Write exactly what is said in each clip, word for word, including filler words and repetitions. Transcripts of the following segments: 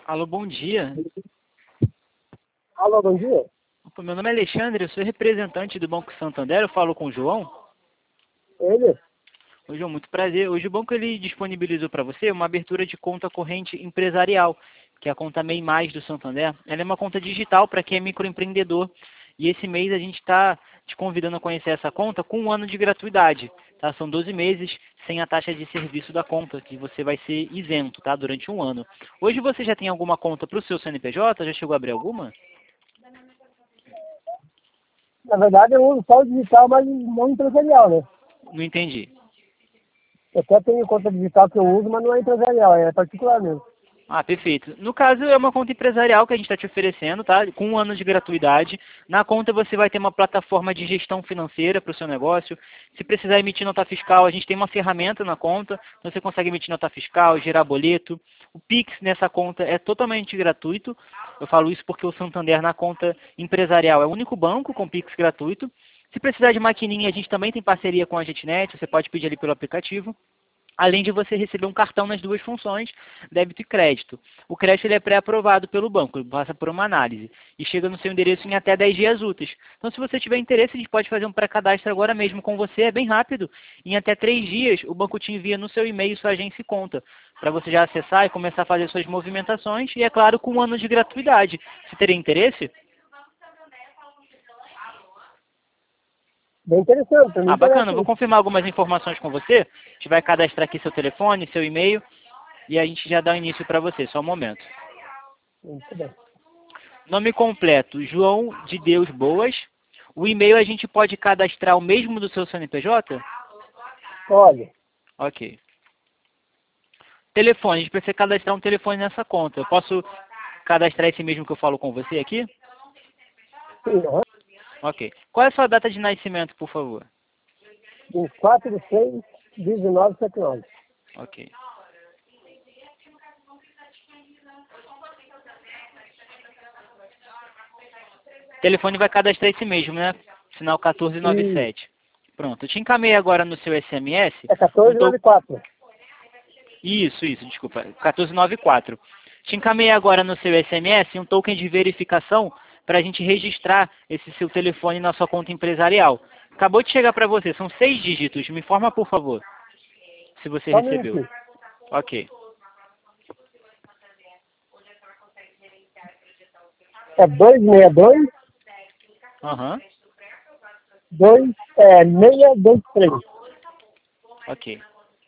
Alô, bom dia. Alô, bom dia. Opa, meu nome é Alexandre, eu sou representante do Banco Santander, eu falo com o João. Ele? Ô, João, muito prazer. Hoje o banco ele disponibilizou para você uma abertura de conta corrente empresarial, que é a conta MEI Mais do Santander. Ela é uma conta digital para quem é microempreendedor. E esse mês a gente está te convidando a conhecer essa conta com um ano de gratuidade. Tá? São doze meses sem a taxa de serviço da conta, que você vai ser isento, tá? Durante um ano. Hoje você já tem alguma conta para o seu C N P J? Já chegou a abrir alguma? Na verdade, eu uso só o digital, mas não empresarial, né? Não entendi. Eu até tenho conta digital que eu uso, mas não é empresarial, é particular mesmo. Ah, perfeito. No caso, é uma conta empresarial que a gente está te oferecendo, tá? Com um ano de gratuidade. Na conta você vai ter uma plataforma de gestão financeira para o seu negócio. Se precisar emitir nota fiscal, a gente tem uma ferramenta na conta. Então você consegue emitir nota fiscal, gerar boleto. O Pix nessa conta é totalmente gratuito. Eu falo isso porque o Santander na conta empresarial é o único banco com Pix gratuito. Se precisar de maquininha, a gente também tem parceria com a JetNet. Você pode pedir ali pelo aplicativo. Além de você receber um cartão nas duas funções, débito e crédito. O crédito ele é pré-aprovado pelo banco, ele passa por uma análise e chega no seu endereço em até dez dias úteis. Então, se você tiver interesse, a gente pode fazer um pré-cadastro agora mesmo com você, é bem rápido. Em até três dias, o banco te envia no seu e-mail sua agência e conta, para você já acessar e começar a fazer suas movimentações, e é claro, com um ano de gratuidade. Você teria interesse? Bem interessante, pra mim Ah, bacana. interessa Vou isso. confirmar algumas informações com você. A gente vai cadastrar aqui seu telefone, seu e-mail, e a gente já dá o início para você. Só um momento. Muito bem. Nome completo, João de Deus Boas. O e-mail a gente pode cadastrar o mesmo do seu C N P J? Olha, Ok. Telefone, a gente precisa cadastrar um telefone nessa conta. Eu posso cadastrar esse mesmo que eu falo com você aqui? sim, aham. Ok. Qual é a sua data de nascimento, por favor? vinte e quatro de seis de dezenove setenta e nove. Ok. O telefone vai cadastrar esse mesmo, né? Sinal quatorze noventa e E sete. Pronto. Eu te encaminhei agora no seu S M S. é Um to... quatorze noventa e quatro. Isso, isso, desculpa. quatorze noventa e quatro. Te encaminhei agora no seu S M S um token de verificação para a gente registrar esse seu telefone na sua conta empresarial. Acabou de chegar para você, são seis dígitos. Me informa, por favor, se você Só um recebeu. minutinho. Ok. É dois seis dois, Aham. dois, é, seis dois três. Ok.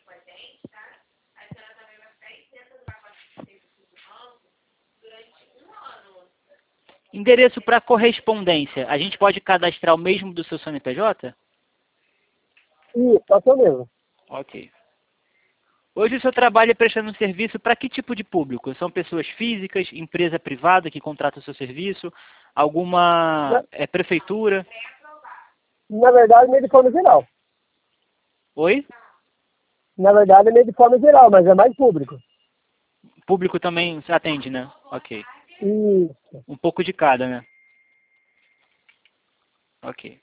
Endereço para correspondência. A gente pode cadastrar o mesmo do seu C N P J? Isso, só que eu mesmo. Ok. Hoje o seu trabalho é prestando serviço para que tipo de público? São pessoas físicas, empresa privada que contrata o seu serviço, alguma Na, é, prefeitura? na verdade, meio de forma geral. Oi? Na verdade, é meio de forma geral, mas é mais público. Público também se atende, né? Ok. Isso. Um pouco de cada, né? Ok.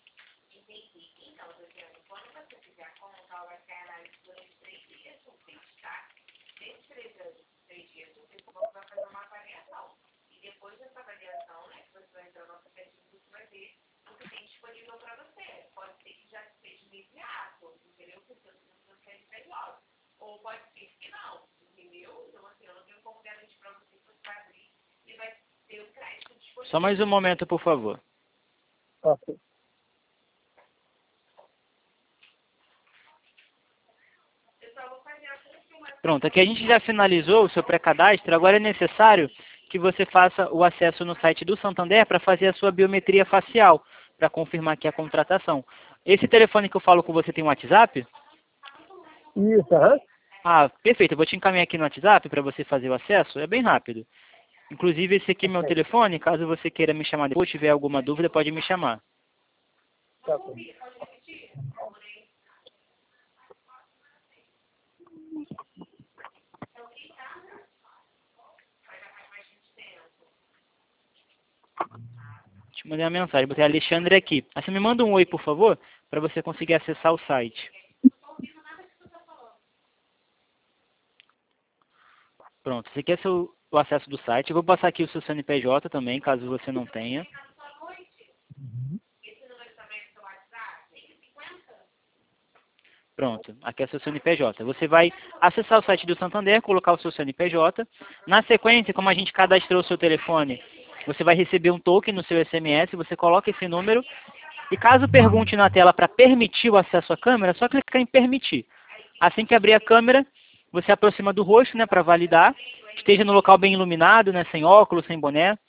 Só mais um momento, por favor. Ok. Pronto, aqui a gente já finalizou o seu pré-cadastro, agora é necessário que você faça o acesso no site do Santander para fazer a sua biometria facial, para confirmar aqui a contratação. Esse telefone que eu falo com você tem um WhatsApp? Isso, aham. Ah, perfeito, eu vou te encaminhar aqui no WhatsApp para você fazer o acesso, é bem rápido. Inclusive esse aqui é meu Ok. telefone, caso você queira me chamar depois, tiver alguma dúvida, pode me chamar. Tá ok. Te mandei uma mensagem, botei Alexandre aqui. Aí você me manda um oi, por favor, para você conseguir acessar o site. Pronto, esse aqui é seu o acesso do site. Eu vou passar aqui o seu C N P J também, caso você não tenha. Pronto, aqui é seu C N P J. Você vai acessar o site do Santander, colocar o seu C N P J. Na sequência, como a gente cadastrou o seu telefone, você vai receber um token no seu S M S, você coloca esse número. E caso pergunte na tela para permitir o acesso à câmera, é só clicar em permitir. Assim que abrir a câmera, você aproxima do rosto, né, para validar. Esteja no local bem iluminado, né, sem óculos, sem boné.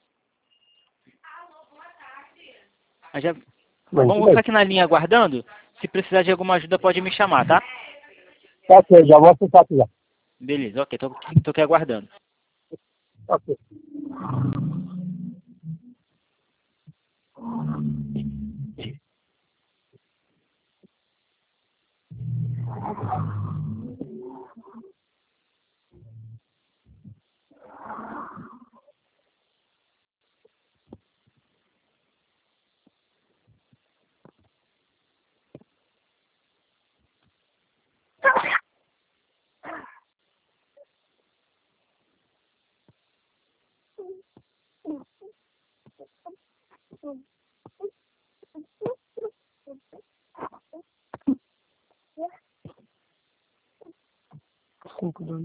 Aí já... Vamos ficar aqui na linha aguardando. Se precisar de alguma ajuda, pode me chamar, tá? Tá ok, já vou acessar aqui já. Beleza, ok, tô, tô aqui aguardando. Ok. Cinco, dois,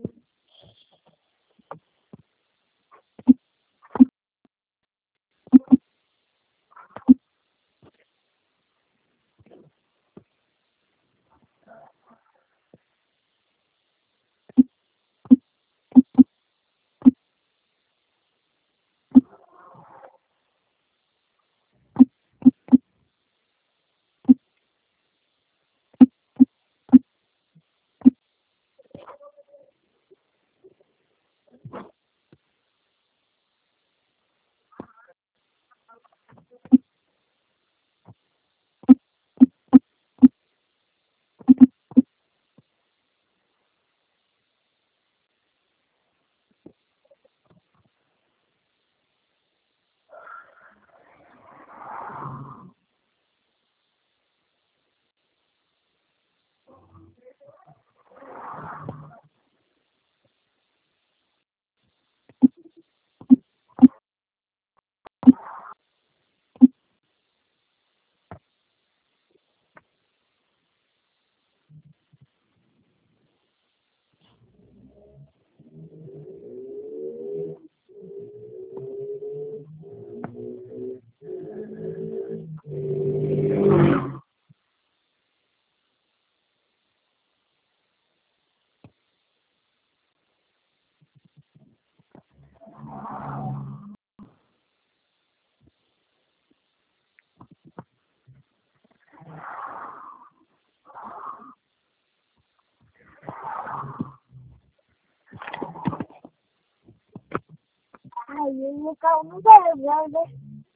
Ai, o carro não vai levar, né?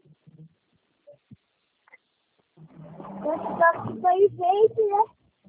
Eu só que foi feito, né?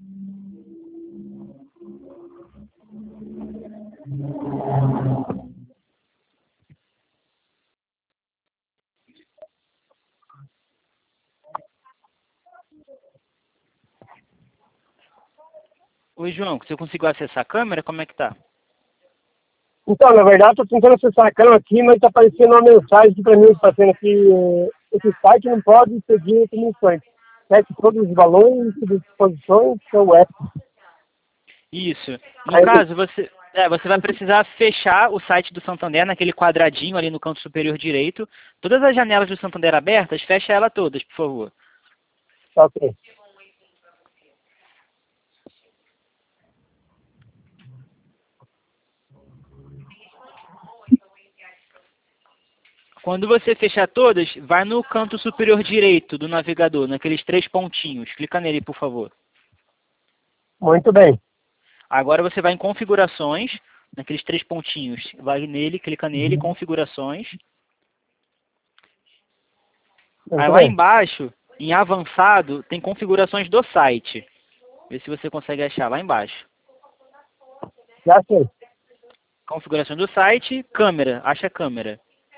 Oi, João, você conseguiu acessar a câmera? Como é que tá? Então, na verdade, estou tentando acessar a câmera aqui, mas está aparecendo uma mensagem aqui para mim, está dizendo que eh, esse site não pode pedir comissões. Sete todos os valores e disposições são éticos. Isso. No Aí, caso, você, é, você vai precisar fechar o site do Santander naquele quadradinho ali no canto superior direito. Todas as janelas do Santander abertas, fecha elas todas, por favor. tá ok. Quando você fechar todas, vai no canto superior direito do navegador, naqueles três pontinhos. Clica nele, por favor. Muito bem. Agora você vai em configurações, naqueles três pontinhos. Vai nele, clica nele, configurações. Muito Aí lá bem. embaixo, em avançado, tem configurações do site. Vê se você consegue achar lá embaixo. Já sei. Configuração do site, câmera, acha a câmera.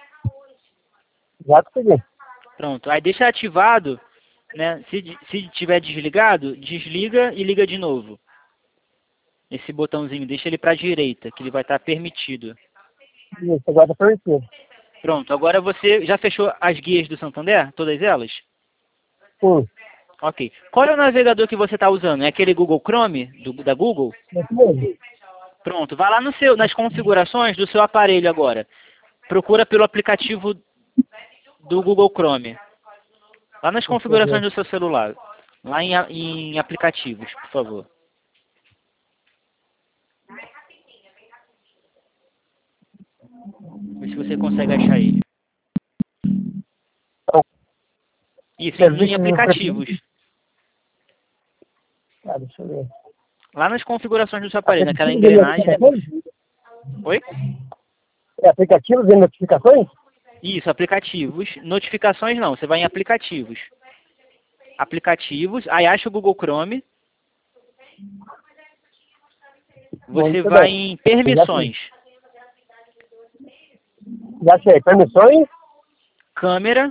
Já consegui. Pronto, aí deixa ativado, né? Se, se tiver desligado, desliga e liga de novo. Esse botãozinho, deixa ele para a direita, que ele vai estar permitido. Isso, agora está permitido. Pronto, agora você já fechou as guias do Santander? Todas elas? Sim, Ok. Qual é o navegador que você está usando? É aquele Google Chrome, do, da Google? é isso mesmo. Pronto, vai lá no seu, nas configurações do seu aparelho agora. Procura pelo aplicativo do Google Chrome. Lá nas Deixa eu configurações ver. do seu celular. Lá em, a- em aplicativos, por favor. Vê se você consegue achar ele. Isso, em, em Serviço de aplicativos. Ah, deixa eu ver. Lá nas configurações do seu aparelho, naquela Aplicativo de engrenagem. notificações? Oi? É aplicativo de notificações? Isso, aplicativos. Notificações não, você vai em aplicativos. Aplicativos, aí acha o Google Chrome. Você Muito vai bem. em permissões. Já achei. Permissões? Câmera.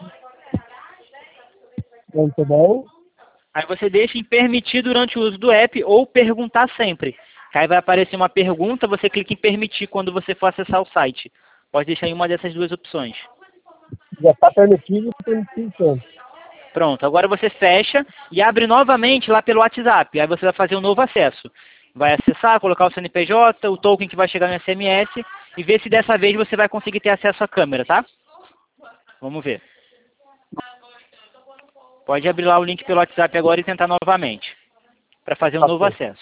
Muito bem. Aí você deixa em permitir durante o uso do app ou perguntar sempre. Aí vai aparecer uma pergunta, você clica em permitir quando você for acessar o site. Pode deixar em uma dessas duas opções. Já está permitido e permitido sempre. Pronto, agora você fecha e abre novamente lá pelo WhatsApp. Aí você vai fazer um novo acesso. Vai acessar, colocar o C N P J, o token que vai chegar no S M S e ver se dessa vez você vai conseguir ter acesso à câmera, tá? Vamos ver. Pode abrir lá o link pelo WhatsApp agora e tentar novamente, para fazer um Ok. novo acesso.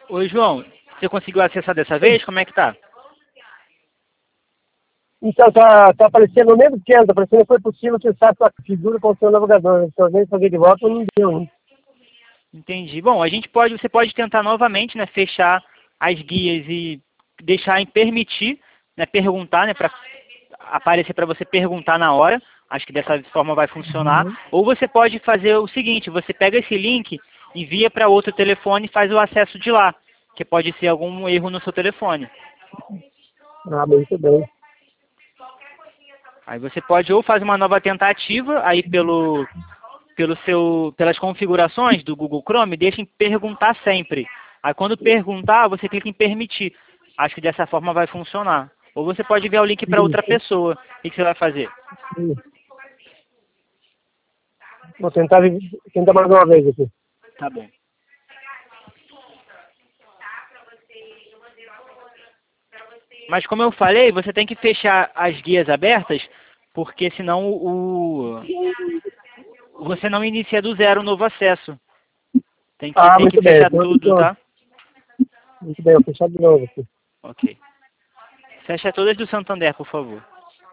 Oi, João. Você conseguiu acessar dessa vez? Como é que tá? Então, tá, tá aparecendo o mesmo esquema, tá aparecendo que foi possível acessar a sua figura com o seu navegador. Se eu venho fazer de volta, não deu, hein? Entendi. Bom, a gente pode, você pode tentar novamente, né, fechar as guias e deixar em permitir, né, perguntar, né, para aparecer para você perguntar na hora. Acho que dessa forma vai funcionar. Uhum. Ou você pode fazer o seguinte, você pega esse link, envia para outro telefone e faz o acesso de lá, que pode ser algum erro no seu telefone. Ah, muito bem. Aí você pode ou fazer uma nova tentativa aí pelo pelo seu pelas configurações do Google Chrome, deixa em perguntar sempre. Aí quando perguntar, você clica em permitir. Acho que dessa forma vai funcionar. Ou você pode enviar o link para outra pessoa. O que você vai fazer? Sim. Vou tentar, tentar mais uma vez aqui. Tá bom. Mas como eu falei, você tem que fechar as guias abertas, porque senão o você não inicia do zero o novo acesso. Tem que, Ah, tem que muito bem. fechar Então, tudo, então, tá? muito bem, vou fechar de novo aqui. Ok. Fecha todas do Santander, por favor.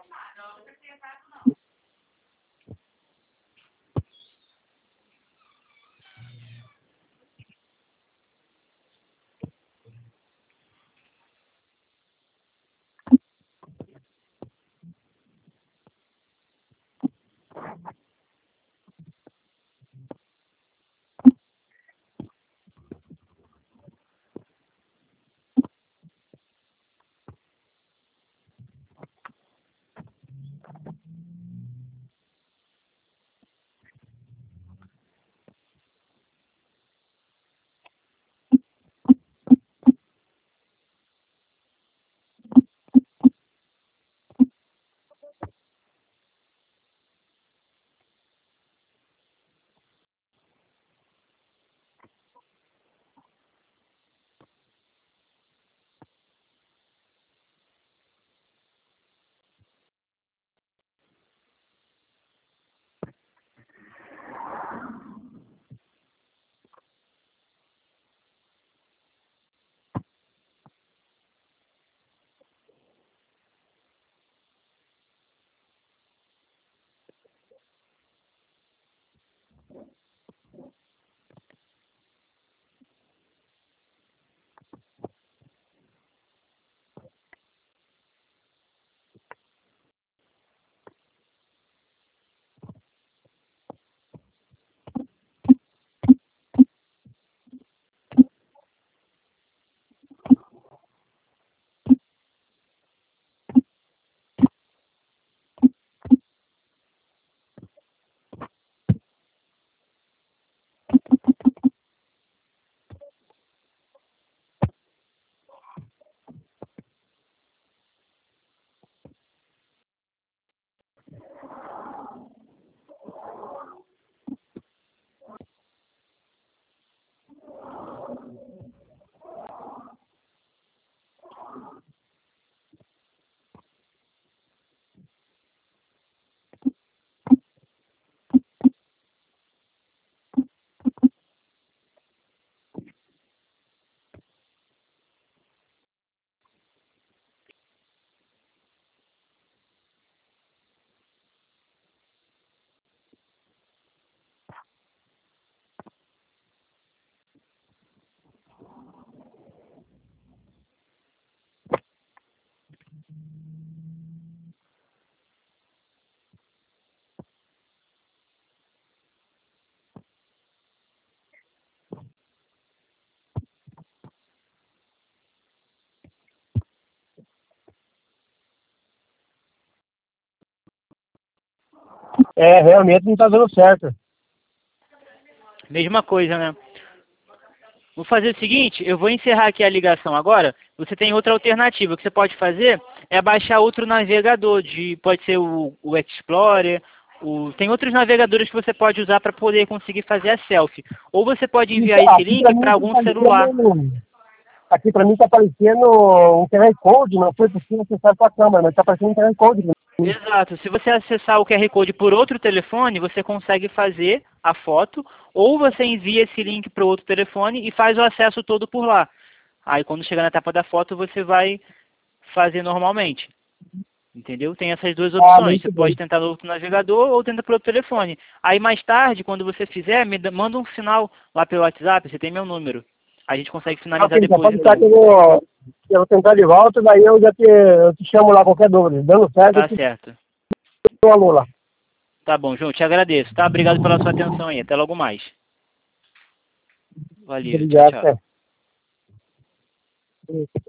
É, realmente não está dando certo. Mesma coisa, né? Vou fazer o seguinte, eu vou encerrar aqui a ligação agora. Você tem outra alternativa. O que você pode fazer é baixar outro navegador, de, pode ser o, o Explorer, o, tem outros navegadores que você pode usar para poder conseguir fazer a selfie. Ou você pode enviar Então, esse aqui para link mim para está algum celular. aparecendo, aqui para mim está aparecendo um Q R Code, não foi possível acessar a sua câmera, mas está aparecendo um Q R Code. Exato. Se você acessar o Q R Code por outro telefone, você consegue fazer a foto, ou você envia esse link para outro telefone e faz o acesso todo por lá. Aí quando chegar na etapa da foto, você vai fazer normalmente. Entendeu? Tem essas duas Ah, opções. muito Você bem. pode tentar no outro navegador ou tenta pelo telefone. Aí mais tarde, quando você fizer, me da- manda um sinal lá pelo WhatsApp, você tem meu número. A gente consegue finalizar Ok, já depois pode estar que então. eu vou, eu vou tentar de volta, daí eu já te, eu te chamo lá qualquer dúvida. Dando certo, eu Tá te certo. dou um alô lá. Tá bom, João, te agradeço, tá? Obrigado pela sua atenção aí. Até logo mais. Valeu, tchau, Obrigado, tchau. até.